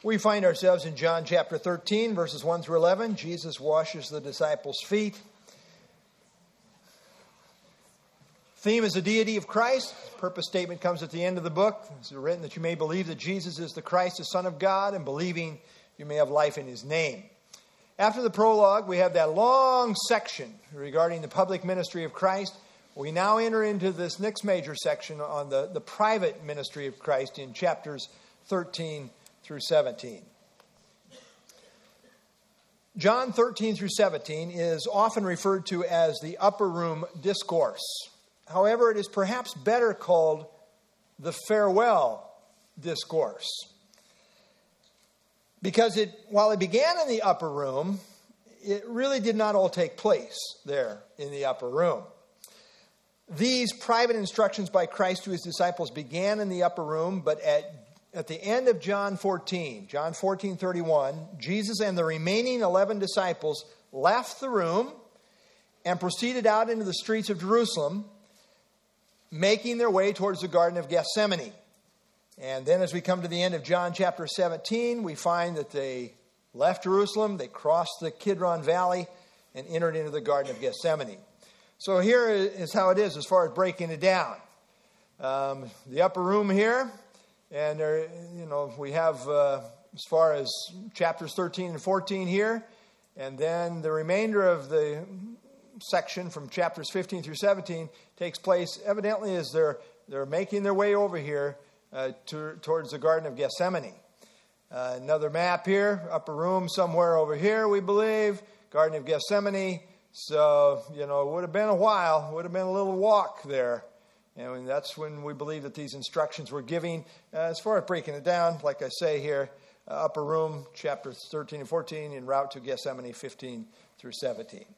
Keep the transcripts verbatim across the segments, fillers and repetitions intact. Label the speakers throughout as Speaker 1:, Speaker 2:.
Speaker 1: We find ourselves in John chapter thirteen, verses one through eleven. Jesus washes the disciples' feet. Theme is the deity of Christ. Purpose statement comes at the end of the book. It's written that you may believe that Jesus is the Christ, the Son of God, and believing you may have life in his name. After the prologue, we have that long section regarding the public ministry of Christ. We now enter into this next major section on the, the private ministry of Christ in chapters thirteen through seventeen. John thirteen through seventeen is often referred to as the upper room discourse. However, it is perhaps better called the farewell discourse. Because it, while it began in the upper room, it really did not all take place there in the upper room. These private instructions by Christ to his disciples began in the upper room, but at At the end of John fourteen, John fourteen thirty-one, Jesus and the remaining eleven disciples left the room and proceeded out into the streets of Jerusalem, making their way towards the Garden of Gethsemane. And then as we come to the end of John chapter seventeen, we find that they left Jerusalem, they crossed the Kidron Valley, and entered into the Garden of Gethsemane. So here is how it is as far as breaking it down. Um, the upper room here. And, there, you know, we have uh, as far as chapters thirteen and fourteen here. And then the remainder of the section from chapters fifteen through seventeen takes place evidently as they're, they're making their way over here uh, to, towards the Garden of Gethsemane. Uh, another map here, upper room somewhere over here, we believe. Garden of Gethsemane. So, you know, it would have been a while. It would have been a little walk there. And that's when we believe that these instructions were giving. Uh, as far as breaking it down, like I say here, uh, upper room, chapters thirteen and fourteen, en route to Gethsemane, fifteen through seventeen.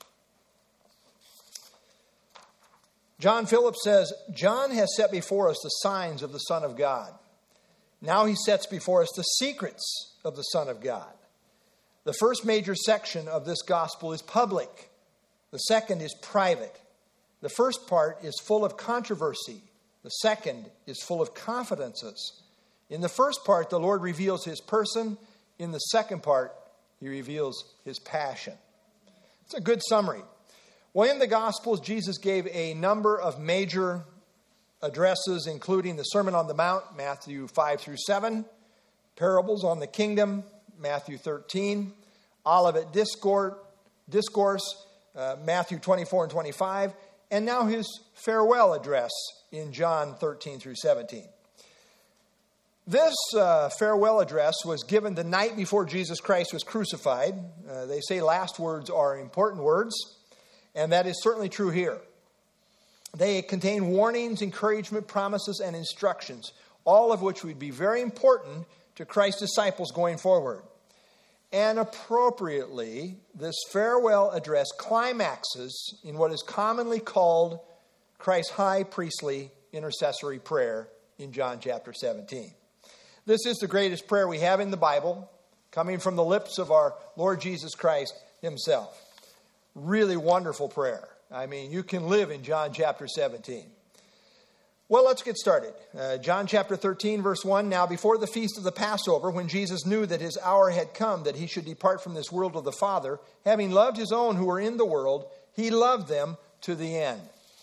Speaker 1: John Phillips says, John has set before us the signs of the Son of God. Now he sets before us the secrets of the Son of God. The first major section of this gospel is public. The second is private. The first part is full of controversy. The second is full of confidences. In the first part, the Lord reveals his person. In the second part, he reveals his passion. It's a good summary. Well, in the Gospels, Jesus gave a number of major addresses, including the Sermon on the Mount, Matthew five through seven, parables on the kingdom, Matthew thirteen, Olivet Discourse, discourse uh, Matthew twenty-four and twenty-five, and now his farewell address in John thirteen through seventeen. This uh, farewell address was given the night before Jesus Christ was crucified. Uh, they say last words are important words, and that is certainly true here. They contain warnings, encouragement, promises, and instructions, all of which would be very important to Christ's disciples going forward. And appropriately, this farewell address climaxes in what is commonly called Christ's high priestly intercessory prayer in John chapter seventeen. This is the greatest prayer we have in the Bible, coming from the lips of our Lord Jesus Christ himself. Really wonderful prayer. I mean, you can live in John chapter seventeen. Well, let's get started. Uh, John chapter thirteen, verse one. Now, before the feast of the Passover, when Jesus knew that his hour had come, that he should depart from this world to the Father, having loved his own who were in the world, he loved them to the end.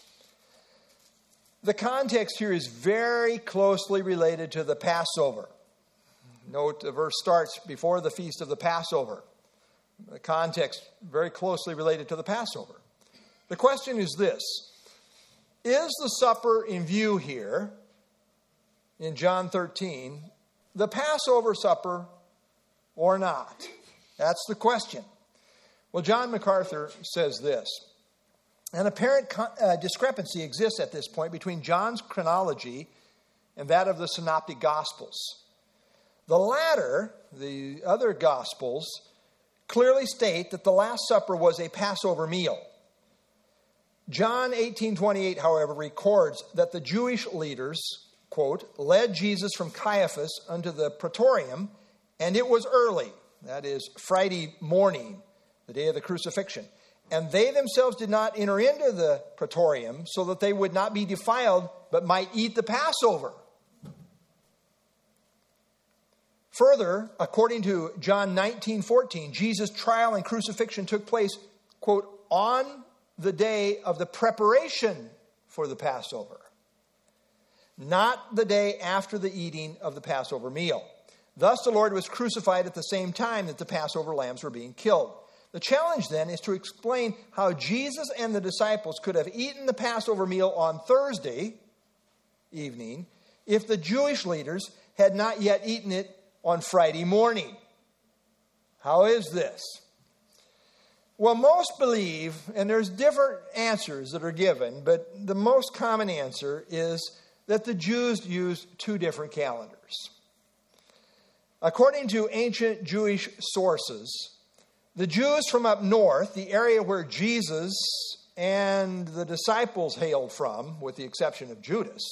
Speaker 1: The context here is very closely related to the Passover. Note the verse starts before the feast of the Passover. The context very closely related to the Passover. The question is this. Is the supper in view here in John thirteen the Passover supper or not? That's the question. Well, John MacArthur says this. An apparent uh, discrepancy exists at this point between John's chronology and that of the Synoptic Gospels. The latter, the other Gospels, clearly state that the Last Supper was a Passover meal. John eighteen twenty-eight, however, records that the Jewish leaders, quote, led Jesus from Caiaphas unto the praetorium, and it was early, that is, Friday morning, the day of the crucifixion. And they themselves did not enter into the praetorium so that they would not be defiled, but might eat the Passover. Further, according to John nineteen fourteen, Jesus' trial and crucifixion took place, quote, on the day of the preparation for the Passover, not the day after the eating of the Passover meal. Thus, the Lord was crucified at the same time that the Passover lambs were being killed. The challenge then is to explain how Jesus and the disciples could have eaten the Passover meal on Thursday evening if the Jewish leaders had not yet eaten it on Friday morning. How is this? Well, most believe, and there's different answers that are given, but the most common answer is that the Jews used two different calendars. According to ancient Jewish sources, the Jews from up north, the area where Jesus and the disciples hailed from, with the exception of Judas,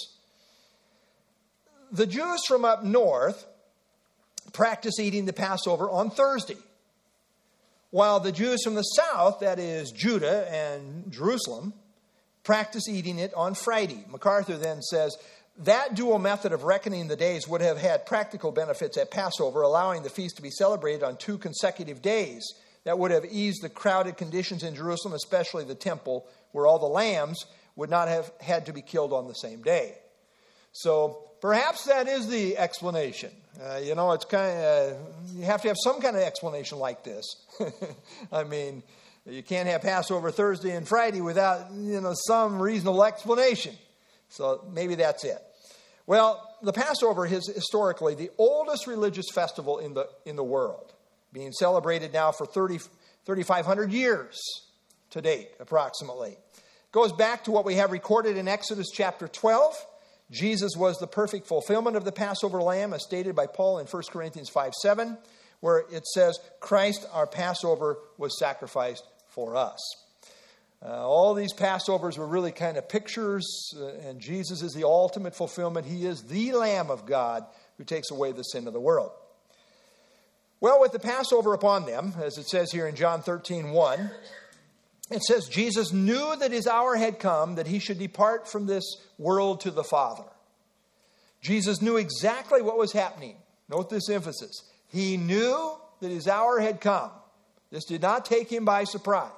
Speaker 1: the Jews from up north practice eating the Passover on Thursday, while the Jews from the south, that is Judah and Jerusalem, practice eating it on Friday. MacArthur then says, that dual method of reckoning the days would have had practical benefits at Passover, allowing the feast to be celebrated on two consecutive days. That would have eased the crowded conditions in Jerusalem, especially the temple, where all the lambs would not have had to be killed on the same day. So perhaps that is the explanation. Uh, you know, it's kind of, uh, you have to have some kind of explanation like this. I mean, you can't have Passover Thursday and Friday without, you know, some reasonable explanation. So maybe that's it. Well, the Passover is historically the oldest religious festival in the in the world, being celebrated now for thirty, thirty-five hundred years to date, approximately. It goes back to what we have recorded in Exodus chapter twelve. Jesus was the perfect fulfillment of the Passover lamb, as stated by Paul in First Corinthians five seven, where it says, Christ, our Passover, was sacrificed for us. Uh, all these Passovers were really kind of pictures, uh, and Jesus is the ultimate fulfillment. He is the Lamb of God who takes away the sin of the world. Well, with the Passover upon them, as it says here in John thirteen one, it says, Jesus knew that his hour had come, that he should depart from this world to the Father. Jesus knew exactly what was happening. Note this emphasis. He knew that his hour had come. This did not take him by surprise.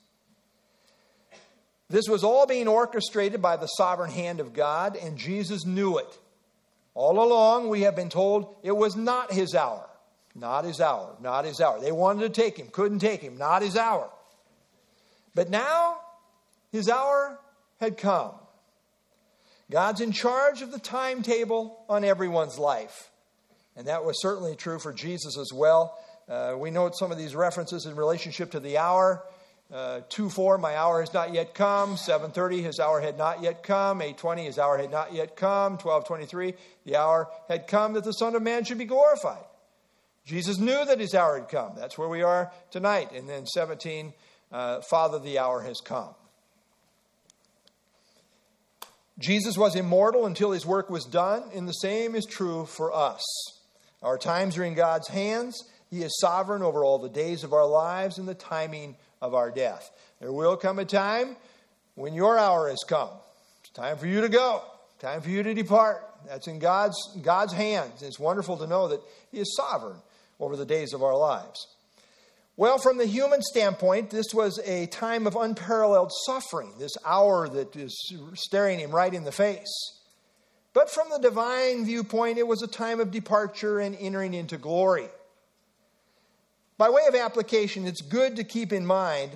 Speaker 1: This was all being orchestrated by the sovereign hand of God, and Jesus knew it. All along, we have been told it was not his hour. Not his hour. Not his hour. They wanted to take him. Couldn't take him. Not his hour. But now, his hour had come. God's in charge of the timetable on everyone's life. And that was certainly true for Jesus as well. Uh, we note some of these references in relationship to the hour. Uh, two four, my hour has not yet come. seven thirty, his hour had not yet come. eight twenty, his hour had not yet come. twelve twenty-three, the hour had come that the Son of Man should be glorified. Jesus knew that his hour had come. That's where we are tonight. And then seventeen, uh, Father, the hour has come. Jesus was immortal until his work was done, and the same is true for us. Our times are in God's hands. He is sovereign over all the days of our lives and the timing of our death. There will come a time when your hour has come. It's time for you to go. Time for you to depart. That's in God's, God's hands. It's wonderful to know that he is sovereign over the days of our lives. Well, from the human standpoint, this was a time of unparalleled suffering, this hour that is staring him right in the face. But from the divine viewpoint, it was a time of departure and entering into glory. By way of application, it's good to keep in mind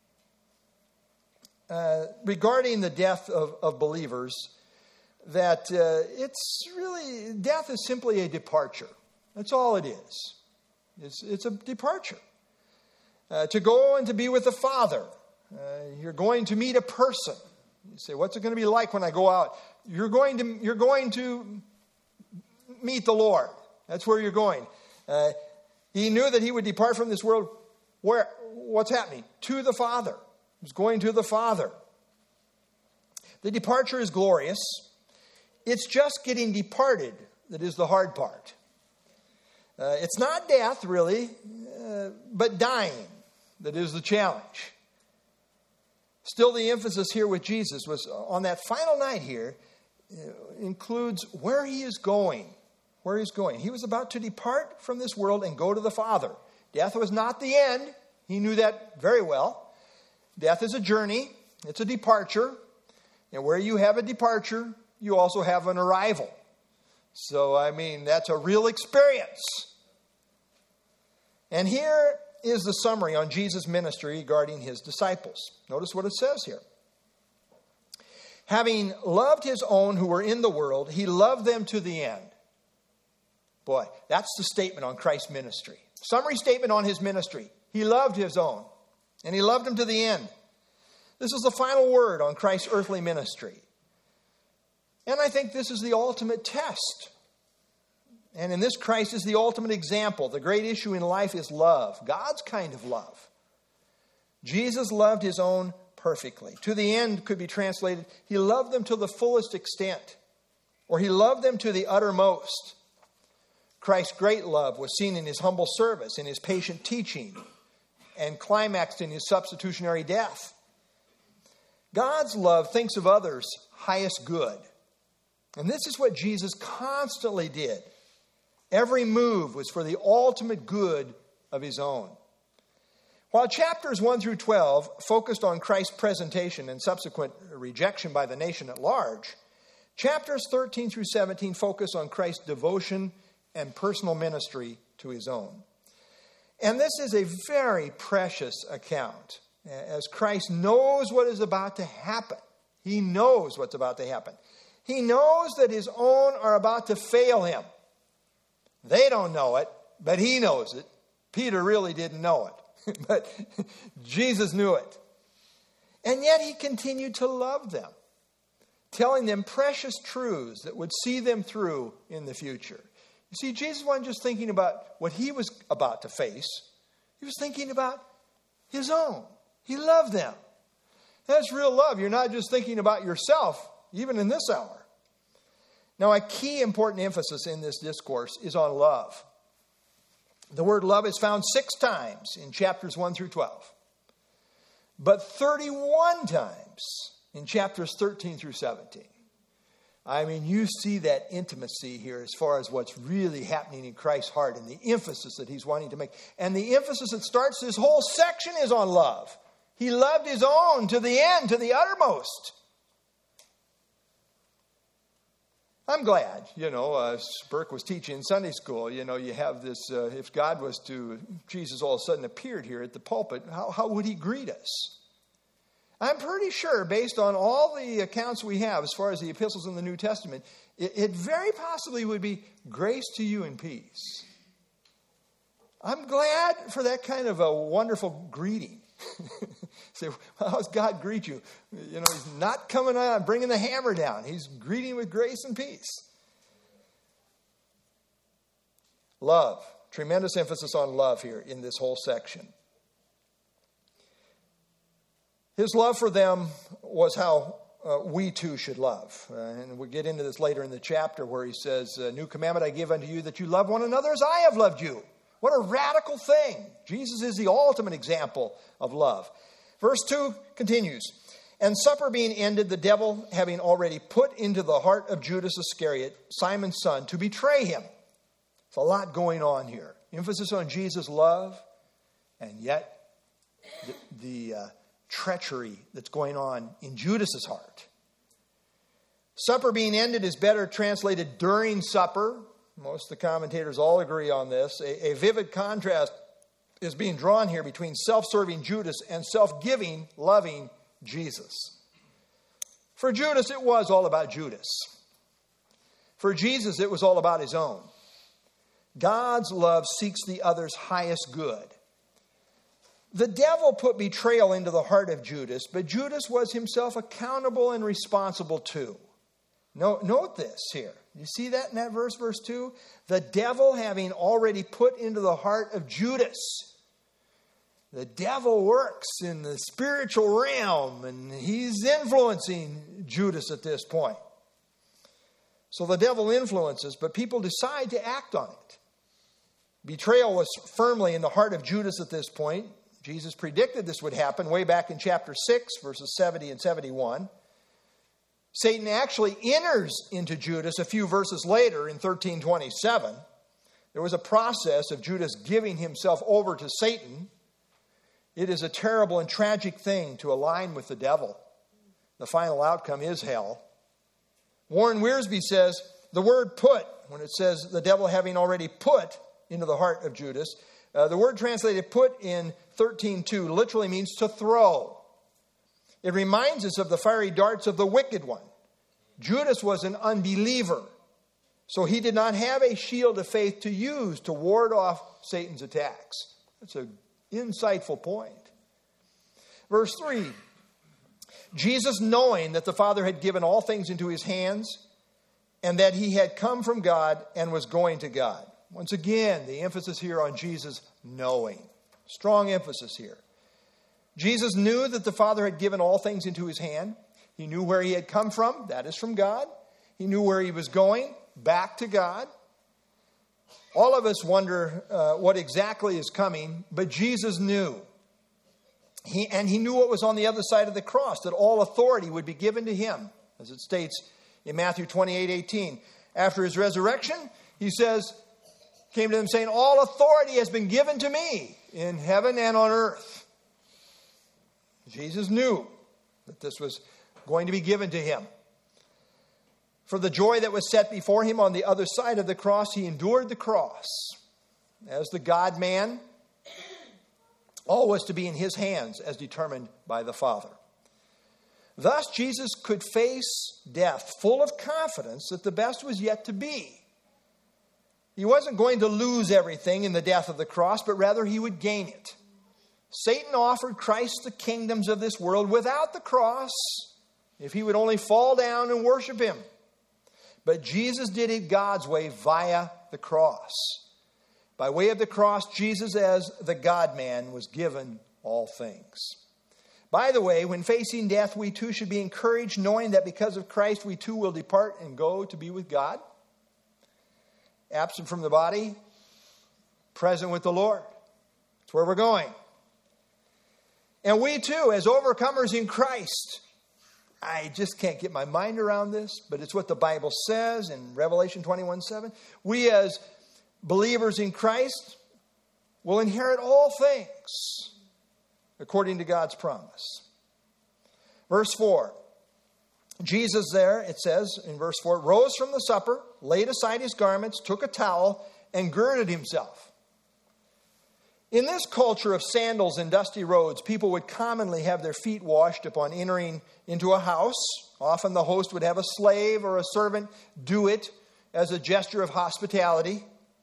Speaker 1: uh, regarding the death of, of believers that uh, it's really, death is simply a departure. That's all it is. It's, it's a departure. Uh, to go and to be with the Father. Uh, you're going to meet a person. You say, what's it going to be like when I go out? You're going to, you're going to meet the Lord. That's where you're going. Uh, He knew that he would depart from this world. Where? What's happening? To the Father. He's going to the Father. The departure is glorious. It's just getting departed that is the hard part. Uh, it's not death, really, uh, but dying that is the challenge. Still, the emphasis here with Jesus was on that final night here, uh, includes where he is going. where he's going. He was about to depart from this world and go to the Father. Death was not the end. He knew that very well. Death is a journey. It's a departure. And where you have a departure, you also have an arrival. So, I mean, that's a real experience. And here is the summary on Jesus' ministry regarding his disciples. Notice what it says here. Having loved his own who were in the world, he loved them to the end. Boy, that's the statement on Christ's ministry. Summary statement on his ministry. He loved his own, and he loved them to the end. This is the final word on Christ's earthly ministry. And I think this is the ultimate test. And in this, Christ is the ultimate example. The great issue in life is love, God's kind of love. Jesus loved his own perfectly. To the end could be translated, he loved them to the fullest extent, or he loved them to the uttermost. Christ's great love was seen in his humble service, in his patient teaching, and climaxed in his substitutionary death. God's love thinks of others' highest good. And this is what Jesus constantly did. Every move was for the ultimate good of his own. While chapters one through twelve focused on Christ's presentation and subsequent rejection by the nation at large, chapters thirteen through seventeen focus on Christ's devotion and personal ministry to his own. And this is a very precious account, as Christ knows what is about to happen. He knows what's about to happen. He knows that his own are about to fail him. They don't know it, but he knows it. Peter really didn't know it, but Jesus knew it. And yet he continued to love them, telling them precious truths that would see them through in the future. You see, Jesus wasn't just thinking about what he was about to face. He was thinking about his own. He loved them. That's real love. You're not just thinking about yourself, even in this hour. Now, a key important emphasis in this discourse is on love. The word love is found six times in chapters one through twelve, but thirty-one times in chapters thirteen through seventeen. I mean, you see that intimacy here as far as what's really happening in Christ's heart and the emphasis that he's wanting to make. And the emphasis that starts this whole section is on love. He loved his own to the end, to the uttermost. I'm glad, you know, uh, Burke was teaching in Sunday school, you know, you have this, uh, if God was to, Jesus all of a sudden appeared here at the pulpit, how, how would he greet us? I'm pretty sure, based on all the accounts we have as far as the epistles in the New Testament, it, it very possibly would be grace to you and peace. I'm glad for that kind of a wonderful greeting. Say, well, how does God greet you? You know, he's not coming on, bringing the hammer down. He's greeting with grace and peace. Love. Tremendous emphasis on love here in this whole section. His love for them was how uh, we too should love. Uh, and we'll get into this later in the chapter where he says, "A new commandment I give unto you, that you love one another as I have loved you." What a radical thing. Jesus is the ultimate example of love. Verse two continues, "And supper being ended, the devil having already put into the heart of Judas Iscariot, Simon's son, to betray him." There's a lot going on here. Emphasis on Jesus' love, and yet the, the uh, treachery that's going on in Judas's heart. Supper being ended is better translated during supper. Most of the commentators all agree on this. A, a vivid contrast is being drawn here between self-serving Judas and self-giving, loving Jesus. For Judas, it was all about Judas. For Jesus, it was all about his own. God's love seeks the other's highest good. The devil put betrayal into the heart of Judas, but Judas was himself accountable and responsible too. Note, note this here. You see that in that verse, verse two? The devil having already put into the heart of Judas. The devil works in the spiritual realm, and he's influencing Judas at this point. So the devil influences, but people decide to act on it. Betrayal was firmly in the heart of Judas at this point. Jesus predicted this would happen way back in chapter six, verses seventy and seventy-one. Satan actually enters into Judas a few verses later in thirteen twenty-seven. There was a process of Judas giving himself over to Satan. It is a terrible and tragic thing to align with the devil. The final outcome is hell. Warren Wiersbe says, the word put, when it says the devil having already put into the heart of Judas, uh, the word translated put in thirteen two literally means to throw. It reminds us of the fiery darts of the wicked one. Judas was an unbeliever, so he did not have a shield of faith to use to ward off Satan's attacks. That's an insightful point. Verse three, Jesus, knowing that the Father had given all things into his hands and that he had come from God and was going to God. Once again, the emphasis here on Jesus knowing. Strong emphasis here. Jesus knew that the Father had given all things into his hand. He knew where he had come from. That is from God. He knew where he was going. Back to God. All of us wonder uh, what exactly is coming, but Jesus knew. He, and he knew what was on the other side of the cross, that all authority would be given to him, as it states in Matthew twenty-eight eighteen. After his resurrection, he says, came to them saying, all authority has been given to me in heaven and on earth. Jesus knew that this was going to be given to him. For the joy that was set before him on the other side of the cross, he endured the cross. As the God-man, all was to be in his hands as determined by the Father. Thus, Jesus could face death full of confidence that the best was yet to be. He wasn't going to lose everything in the death of the cross, but rather he would gain it. Satan offered Christ the kingdoms of this world without the cross, if he would only fall down and worship him. But Jesus did it God's way via the cross. By way of the cross, Jesus, as the God-man, was given all things. By the way, when facing death, we too should be encouraged, knowing that because of Christ, we too will depart and go to be with God. Absent from the body, present with the Lord. That's where we're going. And we too, as overcomers in Christ, I just can't get my mind around this, but it's what the Bible says in Revelation twenty-one seven. We as believers in Christ will inherit all things according to God's promise. Verse four. Jesus there, it says in verse four, rose from the supper, laid aside his garments, took a towel, and girded himself. In this culture of sandals and dusty roads, people would commonly have their feet washed upon entering into a house. Often the host would have a slave or a servant do it as a gesture of hospitality.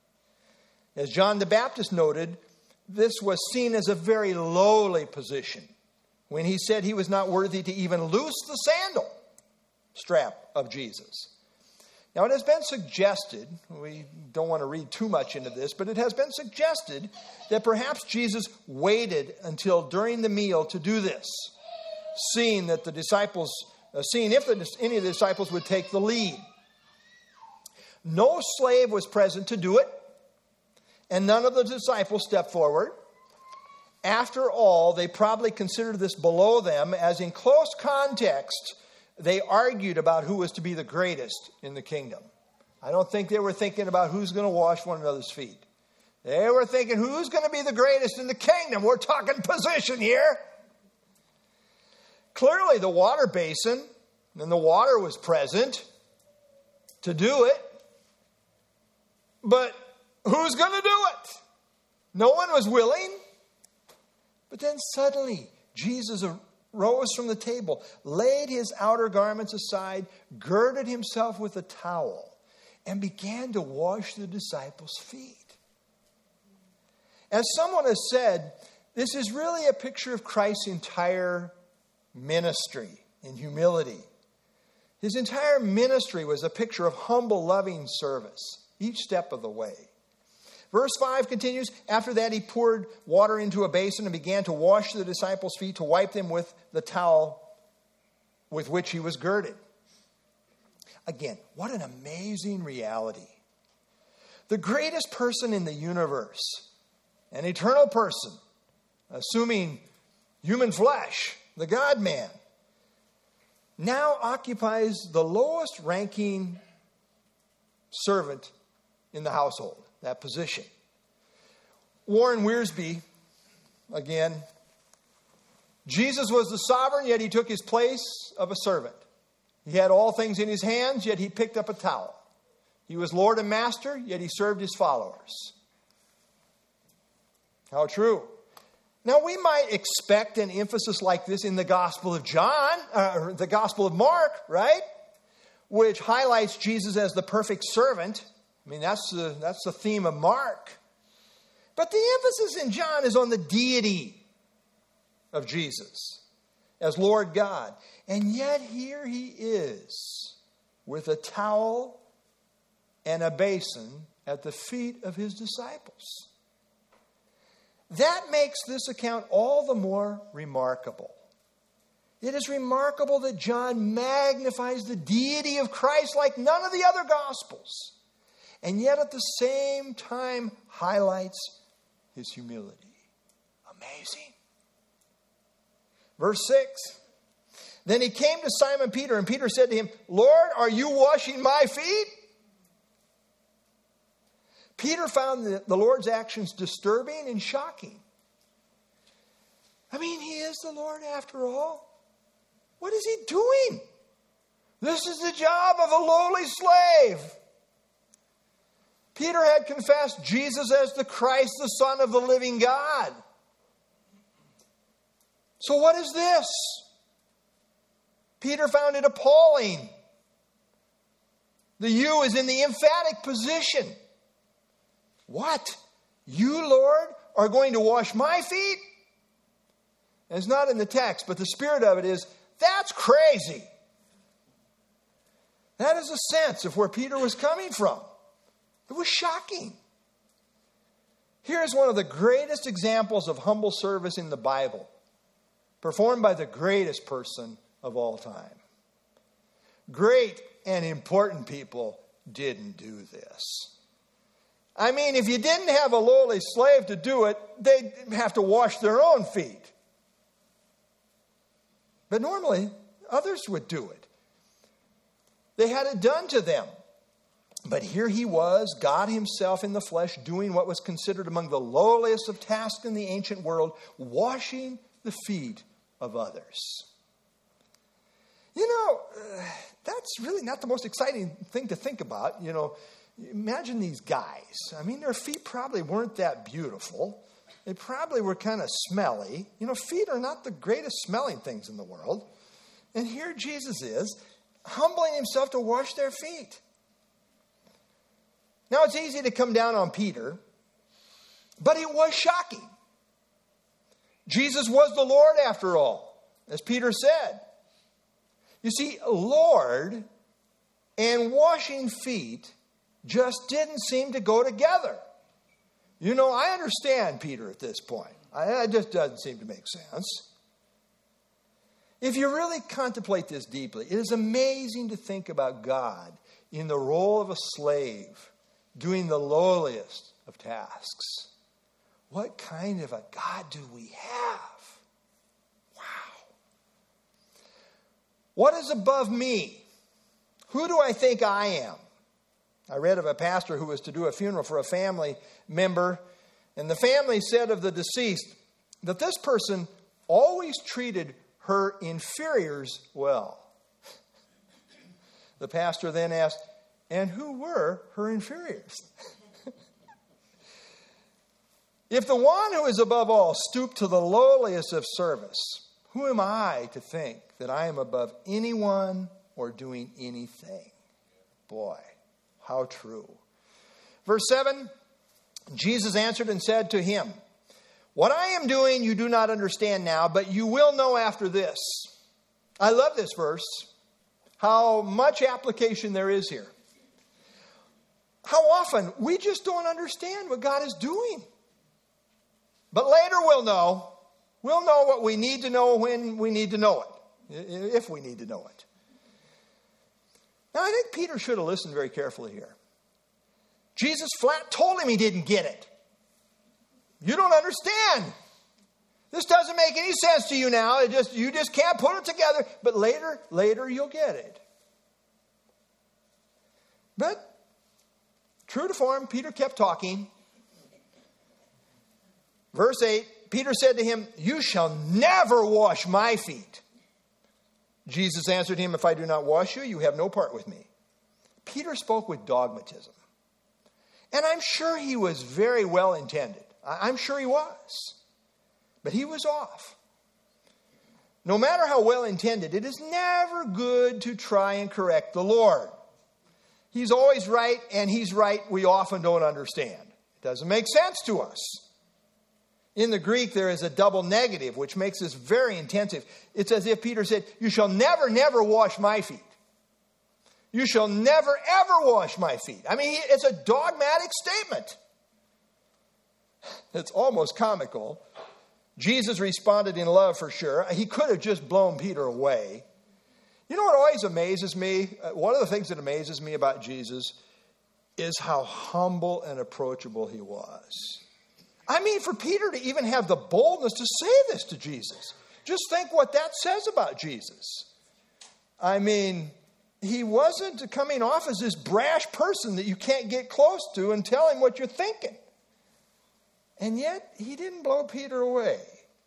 Speaker 1: As John the Baptist noted, this was seen as a very lowly position when he said he was not worthy to even loose the sandal strap of Jesus. Now, it has been suggested, we don't want to read too much into this, but it has been suggested that perhaps Jesus waited until during the meal to do this, seeing that the disciples, uh, seeing if the, any of the disciples would take the lead. No slave was present to do it, and none of the disciples stepped forward. After all, they probably considered this below them, as in close context, they argued about who was to be the greatest in the kingdom. I don't think they were thinking about who's going to wash one another's feet. They were thinking, who's going to be the greatest in the kingdom? We're talking position here. Clearly, the water basin and the water was present to do it. But who's going to do it? No one was willing. But then suddenly, Jesus rose from the table, laid his outer garments aside, girded himself with a towel, and began to wash the disciples' feet. As someone has said, this is really a picture of Christ's entire ministry in humility. His entire ministry was a picture of humble, loving service, each step of the way. Verse five continues, after that he poured water into a basin and began to wash the disciples' feet, to wipe them with the towel with which he was girded. Again, what an amazing reality. The greatest person in the universe, an eternal person, assuming human flesh, the God-man, now occupies the lowest ranking servant in the household, that position. Warren Wiersbe, again, Jesus was the sovereign, yet he took his place of a servant. He had all things in his hands, yet he picked up a towel. He was Lord and Master, yet he served his followers. How true. Now, we might expect an emphasis like this in the Gospel of John, or the Gospel of Mark, right? Which highlights Jesus as the perfect servant. I mean, that's the, that's the theme of Mark. But the emphasis in John is on the deity of Jesus as Lord God. And yet here he is with a towel and a basin at the feet of his disciples. That makes this account all the more remarkable. It is remarkable that John magnifies the deity of Christ like none of the other Gospels, and yet at the same time highlights his humility. Amazing. Verse six. Then he came to Simon Peter, and Peter said to him, Lord, are you washing my feet? Peter found the, the Lord's actions disturbing and shocking. I mean, he is the Lord after all. What is he doing? This is the job of a lowly slave. Peter had confessed Jesus as the Christ, the Son of the living God. So what is this? Peter found it appalling. The you is in the emphatic position. What? You, Lord, are going to wash my feet? And it's not in the text, but the spirit of it is, that's crazy. That is a sense of where Peter was coming from. It was shocking. Here's one of the greatest examples of humble service in the Bible, performed by the greatest person of all time. Great and important people didn't do this. I mean, if you didn't have a lowly slave to do it, they'd have to wash their own feet. But normally, others would do it. They had it done to them. But here he was, God himself in the flesh, doing what was considered among the lowliest of tasks in the ancient world, washing the feet of others. You know, uh, that's really not the most exciting thing to think about. You know, imagine these guys. I mean, their feet probably weren't that beautiful. They probably were kind of smelly. You know, feet are not the greatest smelling things in the world. And here Jesus is, humbling himself to wash their feet. Now, it's easy to come down on Peter, but it was shocking. Jesus was the Lord after all, as Peter said. You see, Lord and washing feet just didn't seem to go together. You know, I understand Peter at this point. I, it just doesn't seem to make sense. If you really contemplate this deeply, it is amazing to think about God in the role of a slave, doing the lowliest of tasks. What kind of a God do we have? Wow. What is above me? Who do I think I am? I read of a pastor who was to do a funeral for a family member, and the family said of the deceased that this person always treated her inferiors well. The pastor then asked, and who were her inferiors? If the one who is above all stooped to the lowliest of service, who am I to think that I am above anyone or doing anything? Boy, how true. Verse seven, Jesus answered and said to him, what I am doing you do not understand now, but you will know after this. I love this verse, how much application there is here. How often we just don't understand what God is doing. But later we'll know. We'll know what we need to know when we need to know it. If we need to know it. Now I think Peter should have listened very carefully here. Jesus flat told him he didn't get it. You don't understand. This doesn't make any sense to you now. It just you just can't put it together. But later, later you'll get it. But true to form, Peter kept talking. Verse eight, Peter said to him, "You shall never wash my feet." Jesus answered him, "If I do not wash you, you have no part with me." Peter spoke with dogmatism. And I'm sure he was very well intended. I'm sure he was. But he was off. No matter how well intended, it is never good to try and correct the Lord. He's always right, and he's right we often don't understand. It doesn't make sense to us. In the Greek, there is a double negative, which makes this very intensive. It's as if Peter said, "You shall never, never wash my feet. You shall never, ever wash my feet." I mean, it's a dogmatic statement. It's almost comical. Jesus responded in love for sure. He could have just blown Peter away. You know what always amazes me? One of the things that amazes me about Jesus is how humble and approachable he was. I mean, for Peter to even have the boldness to say this to Jesus. Just think what that says about Jesus. I mean, he wasn't coming off as this brash person that you can't get close to and tell him what you're thinking. And yet, he didn't blow Peter away.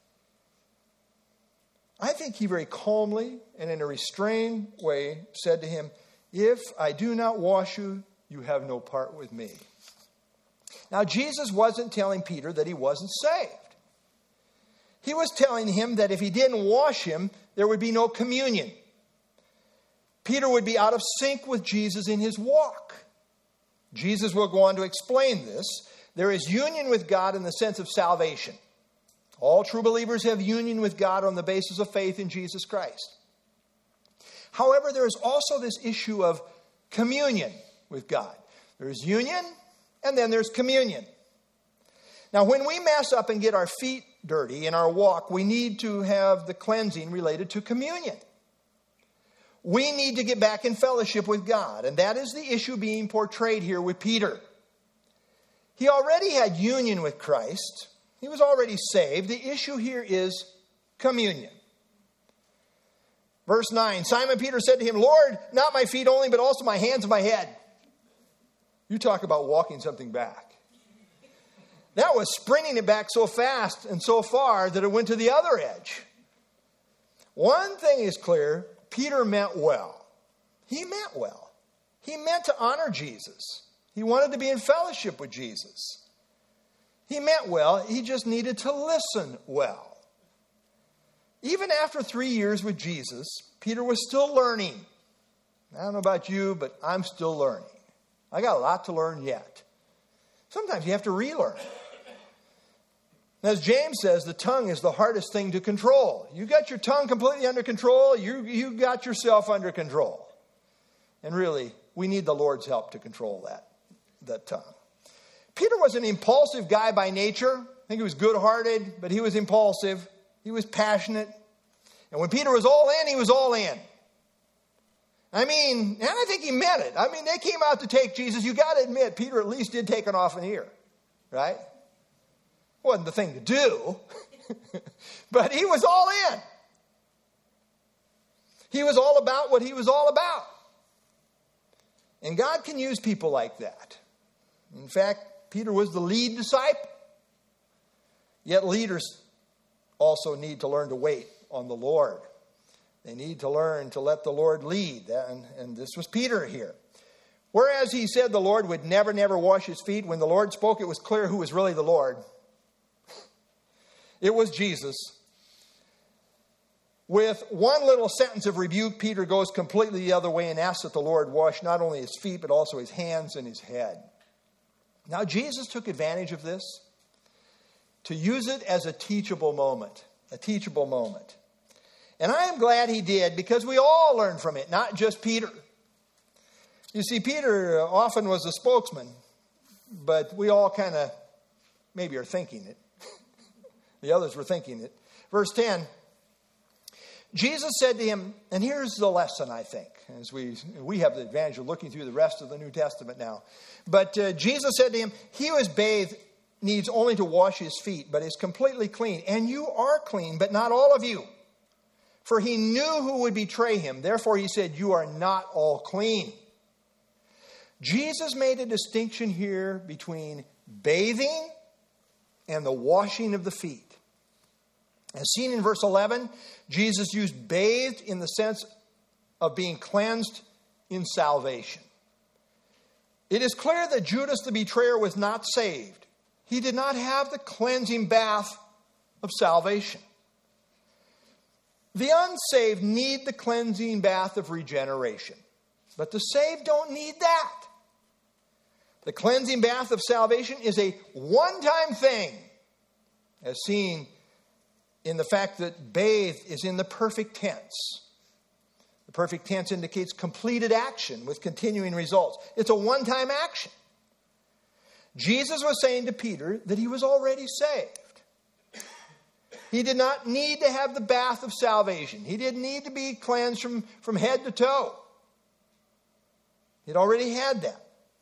Speaker 1: I think he very calmly and in a restrained way said to him, "If I do not wash you, you have no part with me." Now, Jesus wasn't telling Peter that he wasn't saved. He was telling him that if he didn't wash him, there would be no communion. Peter would be out of sync with Jesus in his walk. Jesus will go on to explain this. There is union with God in the sense of salvation. All true believers have union with God on the basis of faith in Jesus Christ. However, there is also this issue of communion with God. There is union, and then there's communion. Now, when we mess up and get our feet dirty in our walk, we need to have the cleansing related to communion. We need to get back in fellowship with God, and that is the issue being portrayed here with Peter. He already had union with Christ. He was already saved. The issue here is communion. Verse nine, Simon Peter said to him, "Lord, not my feet only, but also my hands and my head." You talk about walking something back. That was sprinting it back so fast and so far that it went to the other edge. One thing is clear, Peter meant well. He meant well. He meant to honor Jesus. He wanted to be in fellowship with Jesus. He meant well. He just needed to listen well. Even after three years with Jesus, Peter was still learning. I don't know about you, but I'm still learning. I got a lot to learn yet. Sometimes you have to relearn. As James says, the tongue is the hardest thing to control. You got your tongue completely under control, you, you got yourself under control. And really, we need the Lord's help to control that, that tongue. Peter was an impulsive guy by nature. I think he was good-hearted, but he was impulsive. He was passionate. And when Peter was all in, he was all in. I mean, and I think he meant it. I mean, they came out to take Jesus. You got to admit, Peter at least did take it off an ear, right? Wasn't the thing to do, but he was all in. He was all about what he was all about. And God can use people like that. In fact, Peter was the lead disciple. Yet leaders also need to learn to wait on the Lord. They need to learn to let the Lord lead. And, and this was Peter here. Whereas he said the Lord would never, never wash his feet, when the Lord spoke, it was clear who was really the Lord. It was Jesus. With one little sentence of rebuke, Peter goes completely the other way and asks that the Lord wash not only his feet, but also his hands and his head. Now, Jesus took advantage of this to use it as a teachable moment, a teachable moment. And I am glad he did, because we all learn from it, not just Peter. You see, Peter often was a spokesman, but we all kind of maybe are thinking it. The others were thinking it. Verse ten, Jesus said to him, and here's the lesson, I think, as we we have the advantage of looking through the rest of the New Testament now. But uh, Jesus said to him, he who is bathed needs only to wash his feet, but is completely clean. And you are clean, but not all of you. For he knew who would betray him. Therefore he said, you are not all clean. Jesus made a distinction here between bathing and the washing of the feet. As seen in verse eleven, Jesus used bathed in the sense of being cleansed in salvation. It is clear that Judas the betrayer was not saved. He did not have the cleansing bath of salvation. The unsaved need the cleansing bath of regeneration, but the saved don't need that. The cleansing bath of salvation is a one-time thing, as seen in the fact that bathed is in the perfect tense. The perfect tense indicates completed action with continuing results. It's a one-time action. Jesus was saying to Peter that he was already saved. He did not need to have the bath of salvation. He didn't need to be cleansed from, from head to toe. He'd already had that.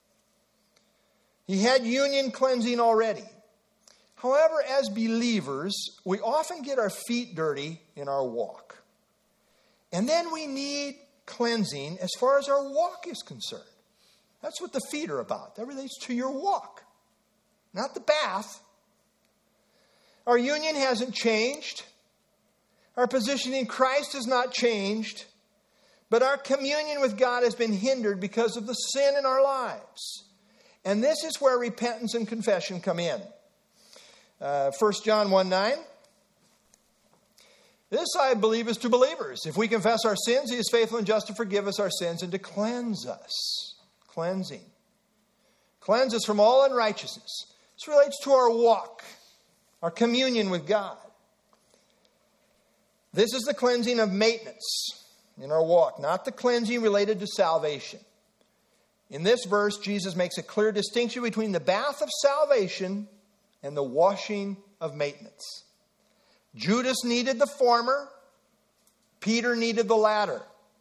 Speaker 1: He had union cleansing already. However, as believers, we often get our feet dirty in our walk. And then we need cleansing as far as our walk is concerned. That's what the feet are about. That relates to your walk, not the bath. Our union hasn't changed. Our position in Christ has not changed. But our communion with God has been hindered because of the sin in our lives. And this is where repentance and confession come in. Uh, First John one nine. This, I believe, is to believers. If we confess our sins, he is faithful and just to forgive us our sins and to cleanse us. Cleansing. Cleanse us from all unrighteousness. This relates to our walk, our communion with God. This is the cleansing of maintenance in our walk, not the cleansing related to salvation. In this verse, Jesus makes a clear distinction between the bath of salvation and the washing of maintenance. Judas needed the former. Peter needed the latter.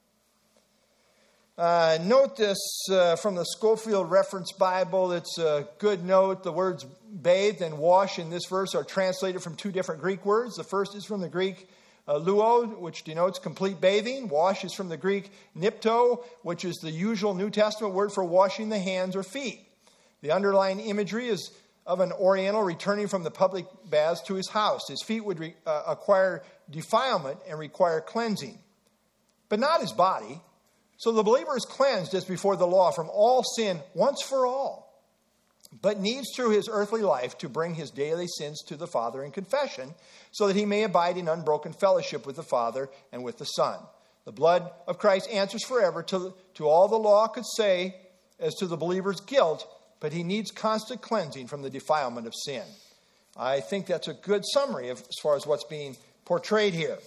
Speaker 1: Uh, note this uh, from the Scofield Reference Bible. It's a good note. The words bathed and wash in this verse are translated from two different Greek words. The first is from the Greek uh, luo, which denotes complete bathing. Wash is from the Greek nipto, which is the usual New Testament word for washing the hands or feet. The underlying imagery is of an Oriental returning from the public baths to his house. His feet would re, uh, acquire defilement and require cleansing, but not his body. So the believer is cleansed as before the law from all sin once for all, but needs through his earthly life to bring his daily sins to the Father in confession so that he may abide in unbroken fellowship with the Father and with the Son. The blood of Christ answers forever to, to all the law could say as to the believer's guilt, but he needs constant cleansing from the defilement of sin. I think that's a good summary of, as far as what's being portrayed here.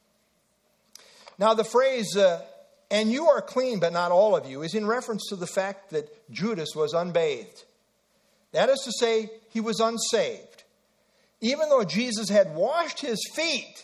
Speaker 1: Now the phrase, uh, and you are clean, but not all of you, is in reference to the fact that Judas was unbathed. That is to say, he was unsaved. Even though Jesus had washed his feet,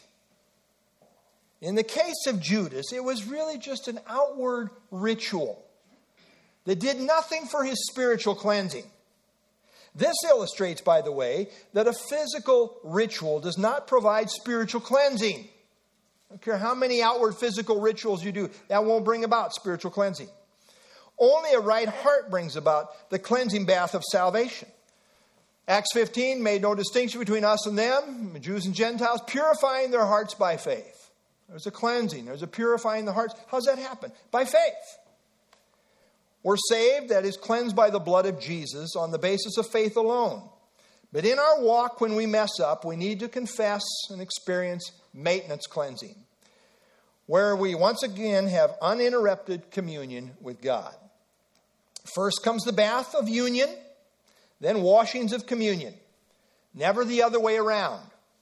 Speaker 1: in the case of Judas, it was really just an outward ritual that did nothing for his spiritual cleansing. This illustrates, by the way, that a physical ritual does not provide spiritual cleansing. I don't care how many outward physical rituals you do, that won't bring about spiritual cleansing. Only a right heart brings about the cleansing bath of salvation. Acts fifteen made no distinction between us and them, Jews and Gentiles, purifying their hearts by faith. There's a cleansing, there's a purifying the hearts. How does that happen? By faith. We're saved, that is cleansed by the blood of Jesus on the basis of faith alone. But in our walk, when we mess up, we need to confess and experience maintenance cleansing, where we once again have uninterrupted communion with God. First comes the bath of union, then washings of communion. Never the other way around.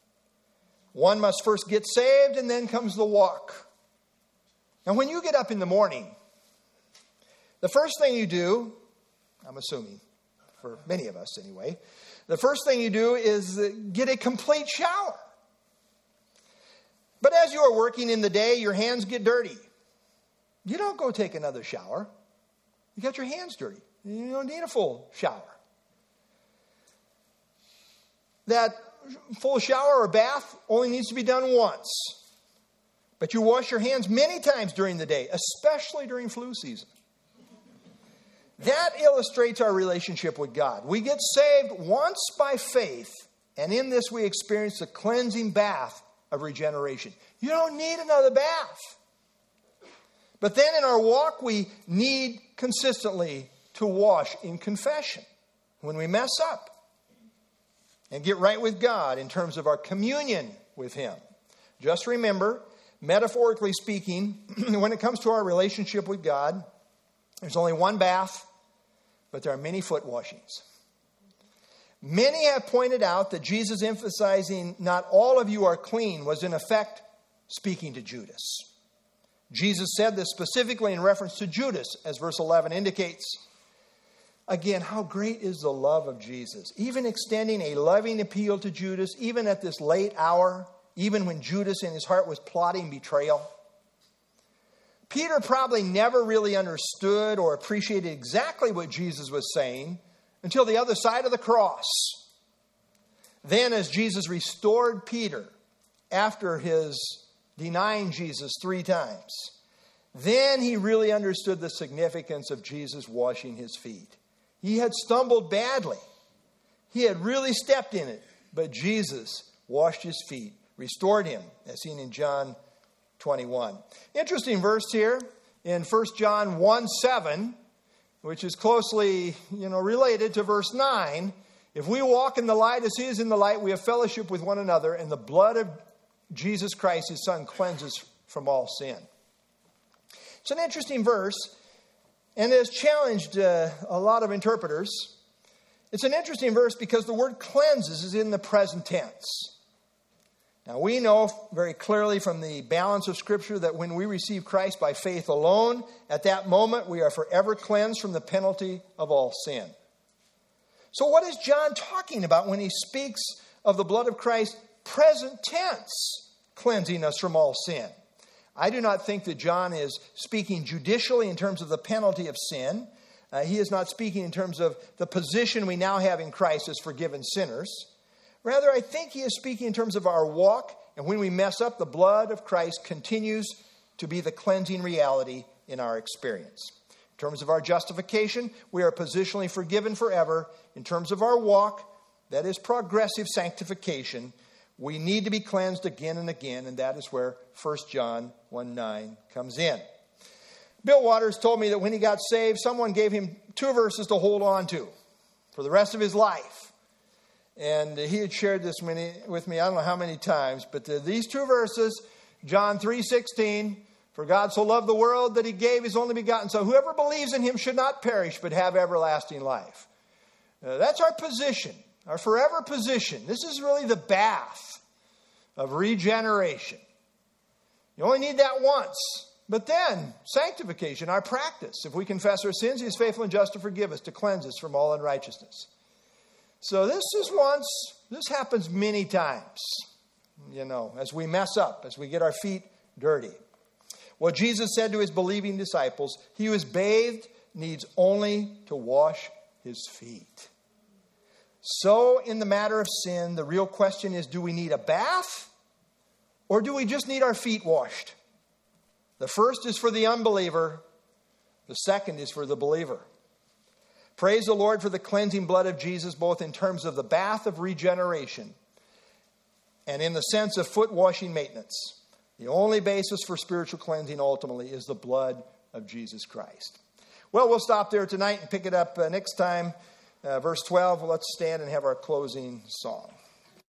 Speaker 1: One must first get saved, and then comes the walk. Now, when you get up in the morning, the first thing you do, I'm assuming, for many of us anyway, the first thing you do is get a complete shower. But as you are working in the day, your hands get dirty. You don't go take another shower. You got your hands dirty. You don't need a full shower. that full shower or bath only needs to be done once. But you wash your hands many times during the day, especially during flu season. That illustrates our relationship with God. We get saved once by faith, and in this we experience the cleansing bath of regeneration. You don't need another bath. But then in our walk, we need consistently to wash in confession when we mess up and get right with God in terms of our communion with Him. Just remember, metaphorically speaking, when it comes to our relationship with God, there's only one bath, but there are many foot washings. Many have pointed out that Jesus emphasizing not all of you are clean was in effect speaking to Judas. Jesus said this specifically in reference to Judas, as verse eleven indicates. Again, how great is the love of Jesus, even extending a loving appeal to Judas, even at this late hour, even when Judas in his heart was plotting betrayal. Peter probably never really understood or appreciated exactly what Jesus was saying until the other side of the cross. Then as Jesus restored Peter after his denying Jesus three times, then he really understood the significance of Jesus washing his feet. He had stumbled badly. He had really stepped in it, but Jesus washed his feet, restored him, as seen in John twenty-one. Interesting verse here in First John one seven, which is closely, you know, related to verse nine. If we walk in the light as He is in the light, we have fellowship with one another, and the blood of Jesus Christ, His Son, cleanses from all sin. It's an interesting verse, and it has challenged uh, a lot of interpreters. It's an interesting verse because the word cleanses is in the present tense. Now, we know very clearly from the balance of Scripture that when we receive Christ by faith alone, at that moment we are forever cleansed from the penalty of all sin. So what is John talking about when he speaks of the blood of Christ present tense, cleansing us from all sin? I do not think that John is speaking judicially in terms of the penalty of sin. Uh, he is not speaking in terms of the position we now have in Christ as forgiven sinners. Rather, I think he is speaking in terms of our walk, and when we mess up, the blood of Christ continues to be the cleansing reality in our experience. In terms of our justification, we are positionally forgiven forever. In terms of our walk, that is progressive sanctification, we need to be cleansed again and again, and that is where First John one nine comes in. Bill Waters told me that when he got saved, someone gave him two verses to hold on to for the rest of his life. And he had shared this many, with me, I don't know how many times, but uh, these two verses, John three sixteen, for God so loved the world that He gave His only begotten Son. Whoever believes in Him should not perish, but have everlasting life. Uh, that's our position, our forever position. This is really the bath of regeneration. You only need that once. But then, sanctification, our practice. If we confess our sins, He is faithful and just to forgive us, to cleanse us from all unrighteousness. So this is once, this happens many times, you know, as we mess up, as we get our feet dirty. What Jesus said to His believing disciples, he who is bathed needs only to wash his feet. So in the matter of sin, the real question is, do we need a bath or do we just need our feet washed? The first is for the unbeliever. The second is for the believer. Praise the Lord for the cleansing blood of Jesus, both in terms of the bath of regeneration and in the sense of foot washing maintenance. The only basis for spiritual cleansing ultimately is the blood of Jesus Christ. Well, we'll stop there tonight and pick it up uh, next time. Uh, verse twelve, let's stand and have our closing song.